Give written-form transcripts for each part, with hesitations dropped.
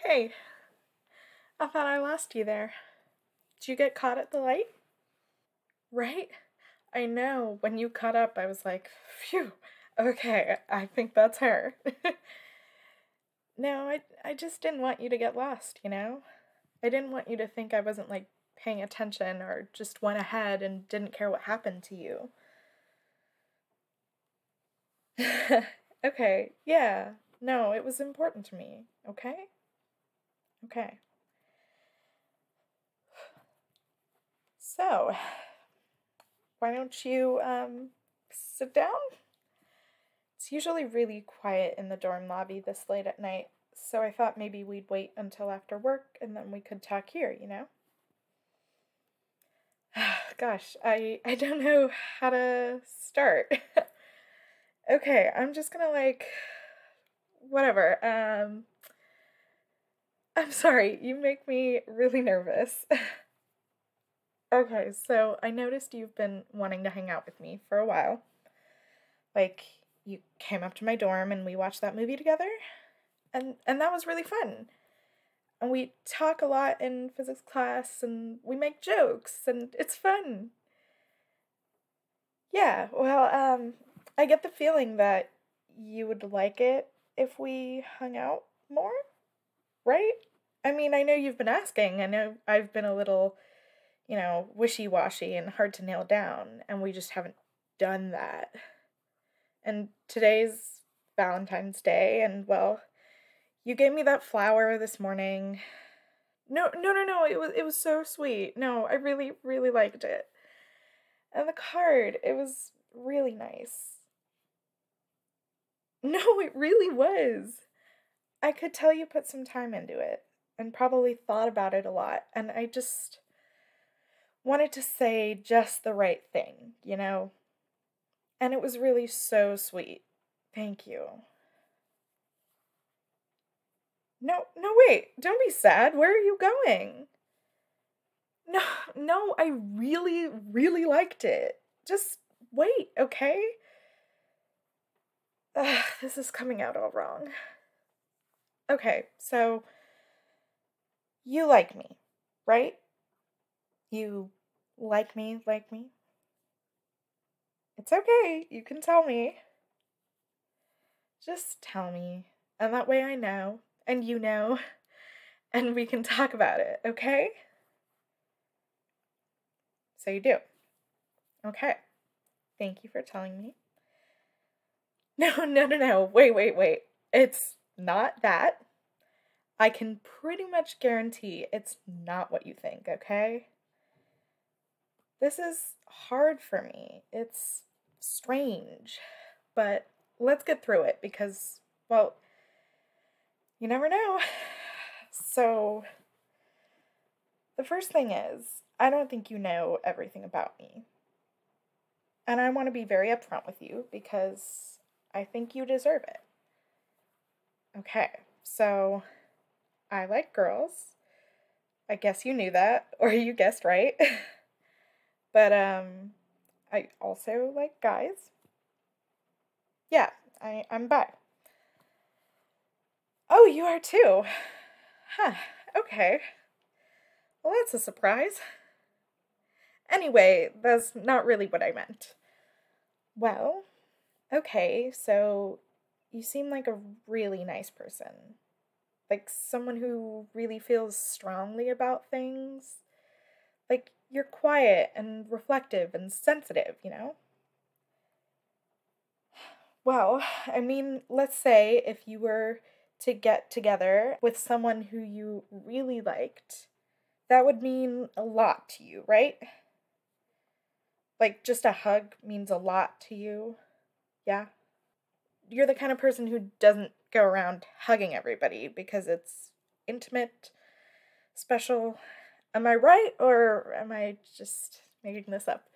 Hey, I thought I lost you there. Did you get caught at the light? Right? I know. When you caught up, I was like, phew, okay, I think that's her. No, I just didn't want you to get lost, you know? I didn't want you to think I wasn't, like, paying attention or just went ahead and didn't care what happened to you. Okay, yeah. No, it was important to me, okay? Okay. So, why don't you, sit down? It's usually really quiet in the dorm lobby this late at night, so I thought maybe we'd wait until after work and then we could talk here, you know? Gosh, I don't know how to start. Okay, I'm just gonna whatever. I'm sorry, you make me really nervous. Okay, so I noticed you've been wanting to hang out with me for a while. Like, you came up to my dorm and we watched that movie together, and that was really fun. And we talk a lot in physics class and we make jokes and it's fun. Yeah, well, I get the feeling that you would like it if we hung out more, right? I mean, I know you've been asking. I know I've been a little, wishy-washy and hard to nail down, and we just haven't done that. And today's Valentine's Day, and well, you gave me that flower this morning. No, no, no, no. It was so sweet. No, I really, really liked it. And the card, it was really nice. No, it really was. I could tell you put some time into it and probably thought about it a lot. And I just wanted to say just the right thing, you know? And it was really so sweet. Thank you. No, no, wait. Don't be sad. Where are you going? No, no, I really, really liked it. Just wait, okay? Ugh, this is coming out all wrong. Okay, so you like me, right? You like me, like me? It's okay, you can tell me. Just tell me. And that way I know, and you know, and we can talk about it, okay? So you do. Okay. Thank you for telling me. No, no, no, no. Wait, wait, wait. It's not that. I can pretty much guarantee it's not what you think, okay? This is hard for me. It's strange. But let's get through it because, well, you never know. So, the first thing is, I don't think you know everything about me. And I want to be very upfront with you because I think you deserve it. Okay, so I like girls. I guess you knew that, or you guessed right. But I also like guys. Yeah, I'm bi. Oh, you are too. Huh. Okay. Well, that's a surprise. Anyway, that's not really what I meant. Well, okay, so you seem like a really nice person. Like someone who really feels strongly about things. Like you're quiet and reflective and sensitive, you know? Well, I mean, let's say if you were to get together with someone who you really liked, that would mean a lot to you, right? Like just a hug means a lot to you. Yeah. You're the kind of person who doesn't go around hugging everybody because it's intimate, special. Am I right or am I just making this up?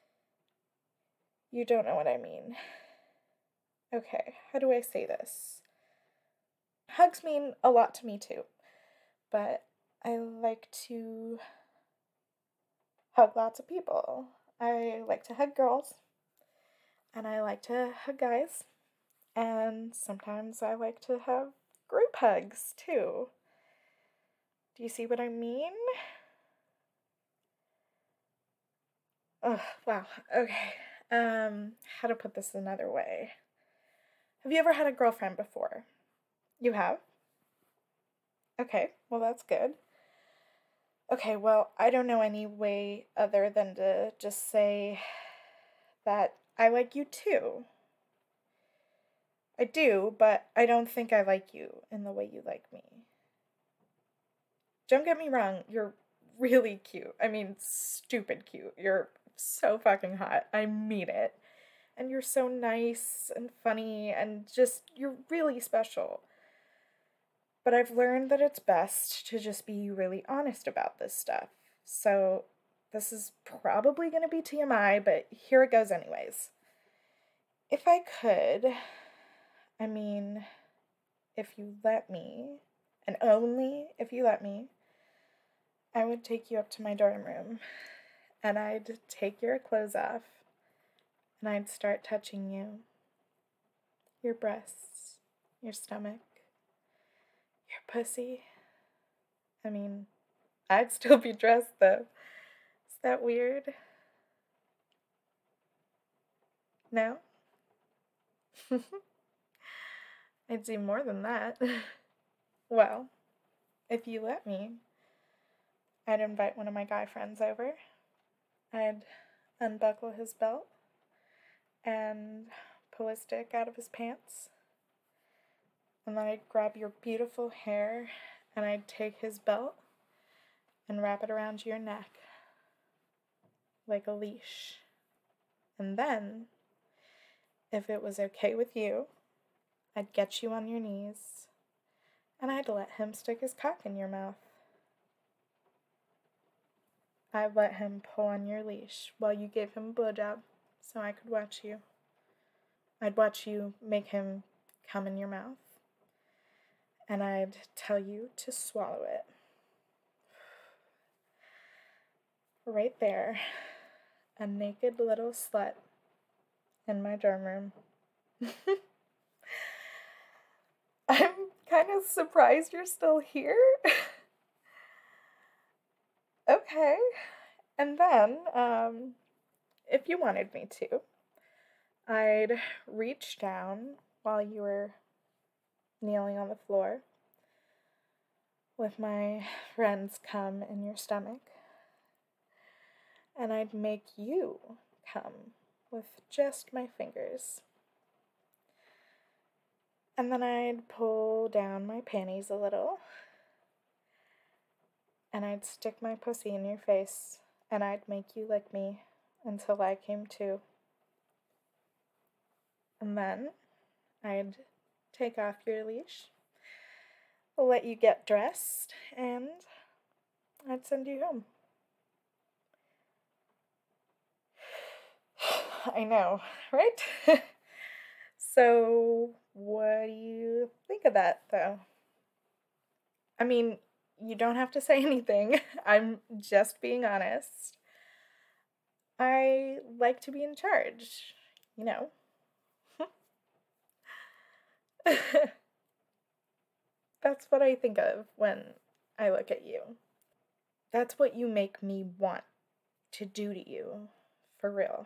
You don't know what I mean. Okay, how do I say this? Hugs mean a lot to me too, but I like to hug lots of people. I like to hug girls, and I like to hug guys, and sometimes I like to have group hugs too. Do you see what I mean? Oh, wow. Okay. How to put this another way? Have you ever had a girlfriend before? You have? Okay, well, that's good. Okay, well, I don't know any way other than to just say that I like you too. I do, but I don't think I like you in the way you like me. Don't get me wrong, you're really cute. I mean, stupid cute. You're so fucking hot. I mean it. And you're so nice and funny and just, you're really special. But I've learned that it's best to just be really honest about this stuff. So, this is probably going to be TMI, but here it goes, anyways. If I could, I mean, if you let me, and only if you let me, I would take you up to my dorm room and I'd take your clothes off and I'd start touching you, your breasts, your stomach, your pussy. I mean, I'd still be dressed though. Is that weird? No? I'd do more than that. Well, if you let me, I'd invite one of my guy friends over. I'd unbuckle his belt and pull a stick out of his pants. And then I'd grab your beautiful hair and I'd take his belt and wrap it around your neck like a leash. And then, if it was okay with you, I'd get you on your knees and I'd let him stick his cock in your mouth. I'd let him pull on your leash while you gave him a blowjob so I could watch you. I'd watch you make him come in your mouth and I'd tell you to swallow it. Right there, a naked little slut in my dorm room. I'm kind of surprised you're still here. Okay. And then, if you wanted me to, I'd reach down while you were kneeling on the floor with my friends cum in your stomach. And I'd make you come with just my fingers. And then I'd pull down my panties a little. And I'd stick my pussy in your face. And I'd make you lick me until I came to. And then I'd take off your leash, let you get dressed, and I'd send you home. I know, right? So, what do you think of that, though? I mean, you don't have to say anything. I'm just being honest. I like to be in charge, you know. That's what I think of when I look at you. That's what you make me want to do to you, for real.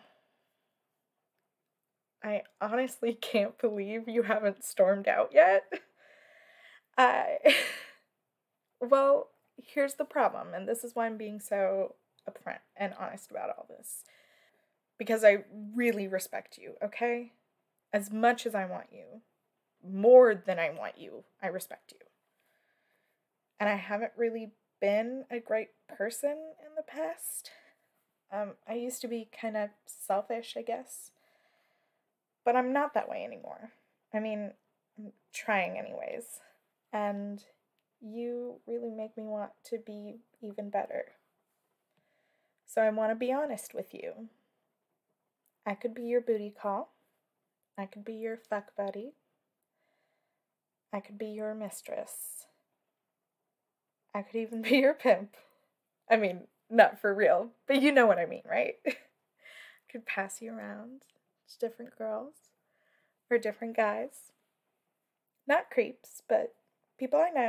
I honestly can't believe you haven't stormed out yet. I. Well, here's the problem, and this is why I'm being so upfront and honest about all this. Because I really respect you, okay? As much as I want you, more than I want you, I respect you. And I haven't really been a great person in the past. I used to be kind of selfish, I guess. But I'm not that way anymore. I mean, I'm trying anyways. And you really make me want to be even better. So I want to be honest with you. I could be your booty call. I could be your fuck buddy. I could be your mistress. I could even be your pimp. I mean, not for real, but you know what I mean, right? I could pass you around to different girls or different guys. Not creeps, but people I know,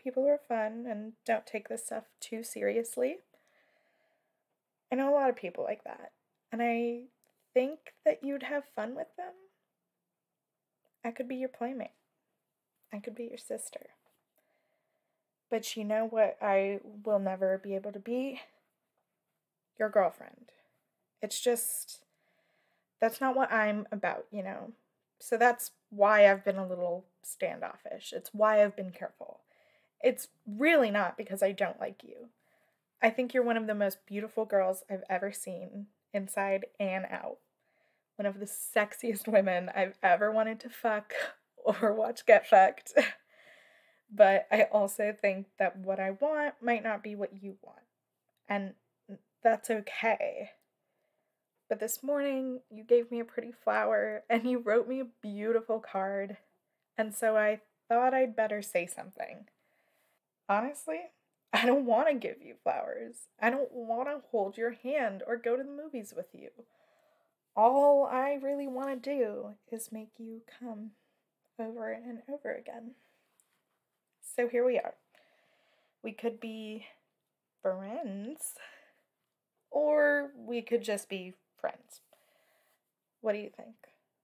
people who are fun and don't take this stuff too seriously. I know a lot of people like that, and I think that you'd have fun with them. I could be your playmate. I could be your sister. But you know what I will never be able to be? Your girlfriend. It's just, that's not what I'm about, you know? So that's why I've been a little standoffish. It's why I've been careful. It's really not because I don't like you. I think you're one of the most beautiful girls I've ever seen, inside and out. One of the sexiest women I've ever wanted to fuck or watch get fucked. But I also think that what I want might not be what you want. And that's okay. But this morning, you gave me a pretty flower and you wrote me a beautiful card. And so I thought I'd better say something. Honestly, I don't want to give you flowers. I don't want to hold your hand or go to the movies with you. All I really want to do is make you come over and over again. So here we are. We could be friends, or we could just be friends. What do you think?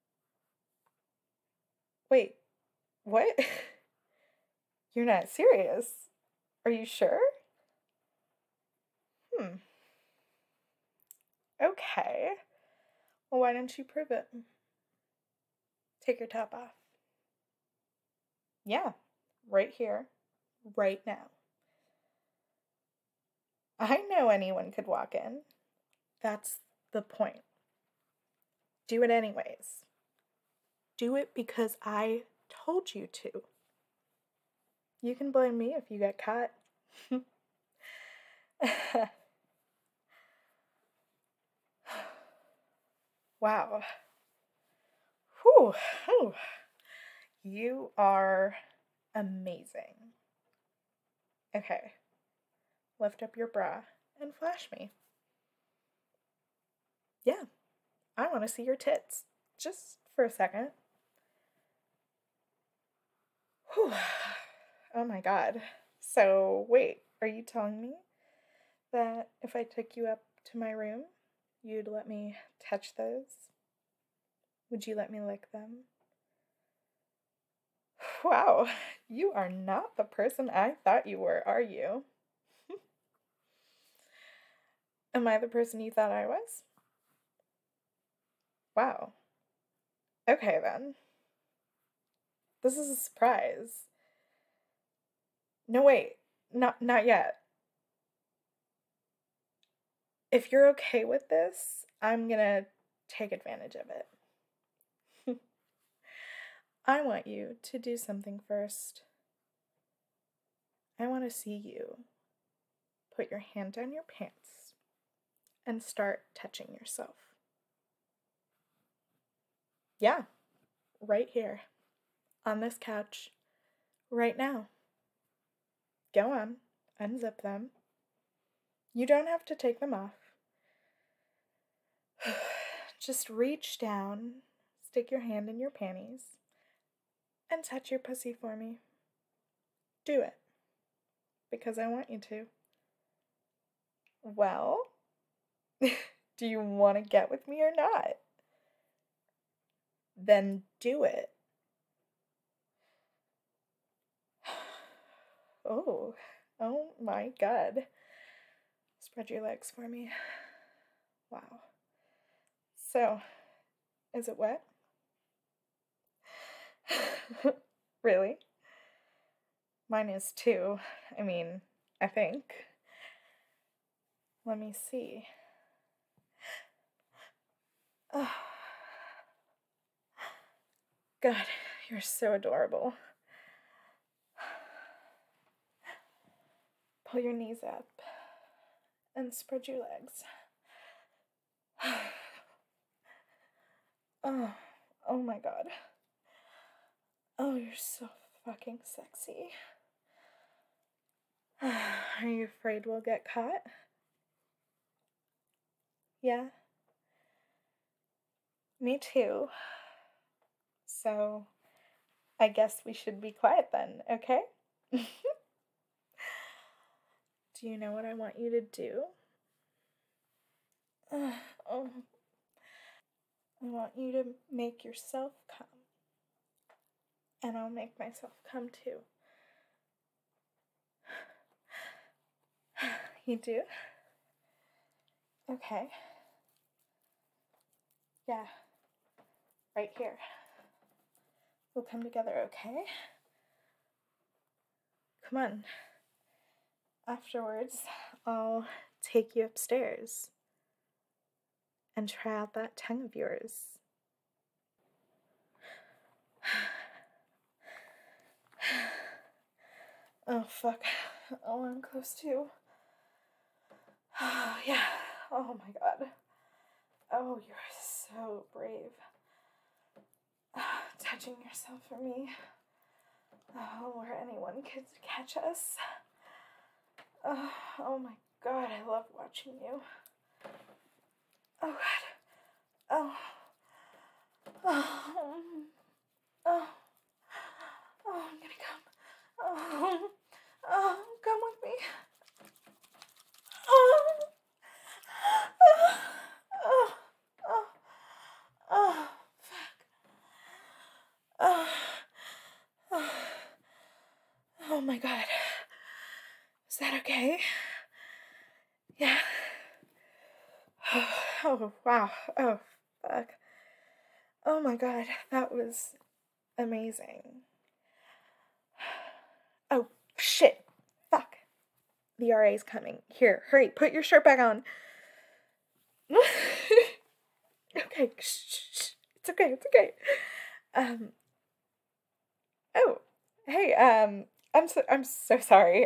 Wait, what? You're not serious? Are you sure? Okay. Well, why don't you prove it? Take your top off. Yeah, right here, right now. I know anyone could walk in. That's the point. Do it anyways. Do it because I told you to. You can blame me if you get caught. Wow. Whew. Whew. You are amazing. Okay. Lift up your bra and flash me. Yeah. I want to see your tits. Just for a second. Whew. Oh my god. So, wait, are you telling me that if I took you up to my room, you'd let me touch those? Would you let me lick them? Wow, you are not the person I thought you were, are you? Am I the person you thought I was? Wow. Okay then. This is a surprise. No, wait. Not yet. If you're okay with this, I'm gonna take advantage of it. I want you to do something first. I want to see you put your hand down your pants and start touching yourself. Yeah, right here, on this couch, right now. Go on, unzip them. You don't have to take them off. Just reach down, stick your hand in your panties, and touch your pussy for me. Do it. Because I want you to. Well, do you want to get with me or not? Then do it. Oh, oh my god. Spread your legs for me. Wow. So, is it wet? Really? Mine is too. I mean, I think. Let me see. Oh. God, you're so adorable. Pull your knees up and spread your legs. Oh, oh my god. Oh, you're so fucking sexy. Are you afraid we'll get caught? Yeah? Me too. So, I guess we should be quiet then, okay? Do you know what I want you to do? Oh, I want you to make yourself come. And I'll make myself come too. You do? Okay. Yeah. Right here. We'll come together, okay? Come on. Afterwards, I'll take you upstairs and try out that tongue of yours. Oh, fuck. Oh, I'm close too. Oh, yeah. Oh, my God. Oh, you're so brave. Touching yourself for me. Oh, where anyone could catch us. Oh my God, I love watching you. Oh God. Oh. Oh. Oh. Oh, I'm gonna come. Oh. Oh, come with me. Oh. Oh. Oh. Oh. Oh. Fuck. Oh. Oh. Oh my God. Is that okay? Yeah. Oh, wow. Oh, fuck. Oh my God, that was amazing. Oh, shit. Fuck. The RA's coming. Here, hurry, put your shirt back on. Okay, shh. It's okay, it's okay. Oh, hey, I'm so sorry.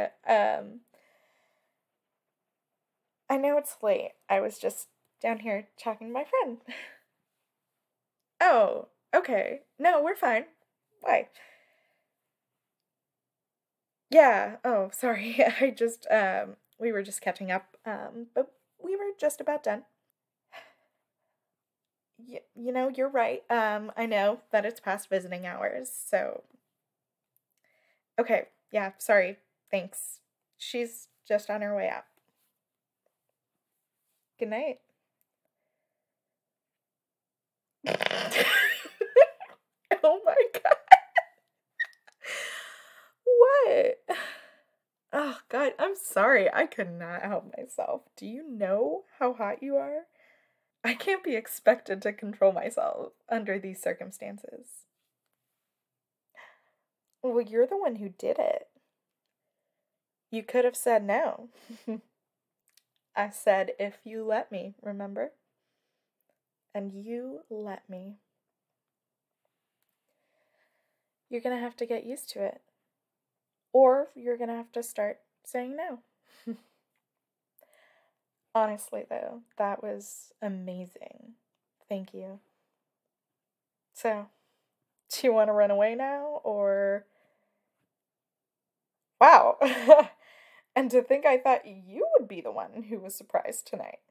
I know it's late. I was just down here talking to my friend. Oh, okay. No, we're fine. Why? Yeah. Oh, sorry. We were just catching up. But we were just about done. You know, you're right. I know that it's past visiting hours, so. Okay. Yeah, sorry. Thanks. She's just on her way out. Good night. Oh my God. What? Oh God, I'm sorry. I could not help myself. Do you know how hot you are? I can't be expected to control myself under these circumstances. Well, you're the one who did it. You could have said no. I said, if you let me, remember? And you let me. You're gonna have to get used to it. Or you're gonna have to start saying no. Honestly, though, that was amazing. Thank you. So, do you want to run away now, or. Wow! And to think I thought you would be the one who was surprised tonight.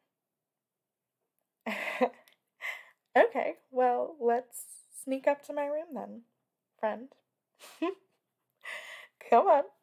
Okay, well, let's sneak up to my room then, friend. Come on.